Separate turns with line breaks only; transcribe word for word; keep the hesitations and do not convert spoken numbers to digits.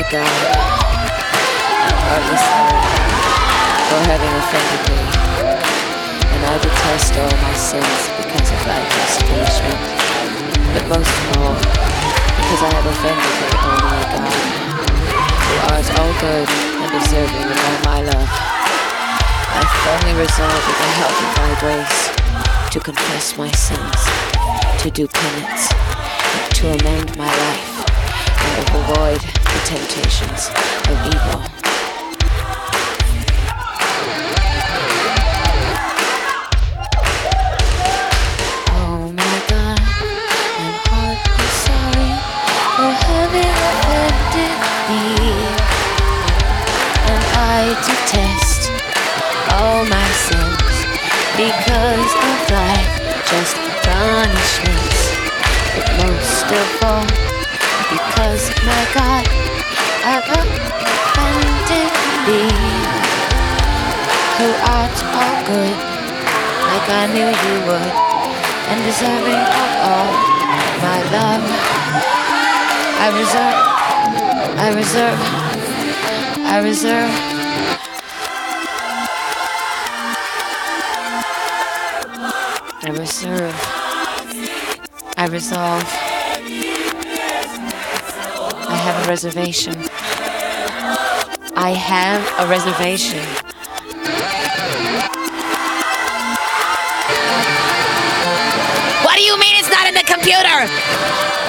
God, I'm heartless for having offended me, and I detest all my sins because of thy just punishment, but most of all, because I have offended thee, O my God, who art all good and deserving of all my love. I firmly resolve with the help of thy grace to confess my sins, to do penance, to amend my life, and to avoid the temptations of evil. Oh my God, I'm heartily sorry for having offended thee, and I detest all my sins because of thy just punishments, but most of all, because my God, I've offended thee, who art all good, like I knew you would, and deserving of all my love. I reserve, I reserve, I reserve. I reserve, I resolve, I have a reservation. I have a reservation. What do you mean it's not in the computer?